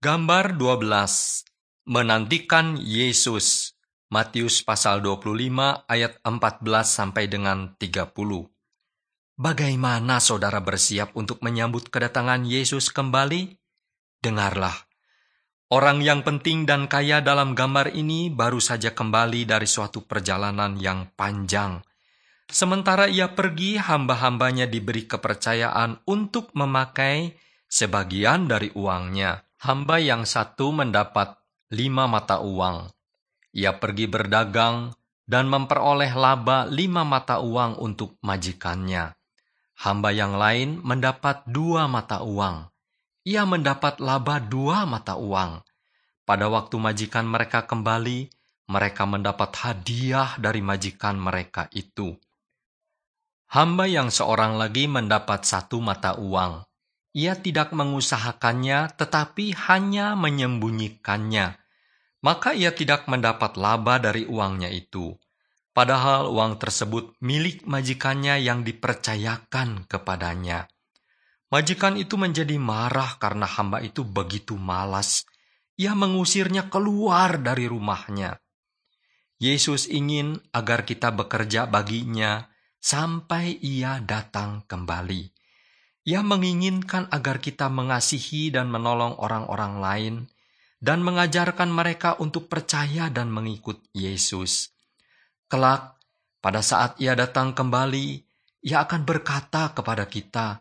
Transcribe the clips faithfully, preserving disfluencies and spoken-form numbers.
Gambar dua belas. Menantikan Yesus. Matius pasal dua puluh lima ayat empat belas sampai dengan tiga puluh. Bagaimana saudara bersiap untuk menyambut kedatangan Yesus kembali? Dengarlah. Orang yang penting dan kaya dalam gambar ini baru saja kembali dari suatu perjalanan yang panjang. Sementara ia pergi, hamba-hambanya diberi kepercayaan untuk memakai sebagian dari uangnya. Hamba yang satu mendapat lima mata uang. Ia pergi berdagang dan memperoleh laba lima mata uang untuk majikannya. Hamba yang lain mendapat dua mata uang. Ia mendapat laba dua mata uang. Pada waktu majikan mereka kembali, mereka mendapat hadiah dari majikan mereka itu. Hamba yang seorang lagi mendapat satu mata uang. Ia tidak mengusahakannya, tetapi hanya menyembunyikannya. Maka ia tidak mendapat laba dari uangnya itu. Padahal uang tersebut milik majikannya yang dipercayakan kepadanya. Majikan itu menjadi marah karena hamba itu begitu malas. Ia mengusirnya keluar dari rumahnya. Yesus ingin agar kita bekerja baginya sampai ia datang kembali. Ia menginginkan agar kita mengasihi dan menolong orang-orang lain dan mengajarkan mereka untuk percaya dan mengikut Yesus. Kelak, pada saat ia datang kembali, ia akan berkata kepada kita,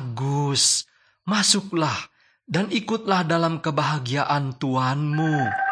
"Bagus, masuklah dan ikutlah dalam kebahagiaan Tuanmu."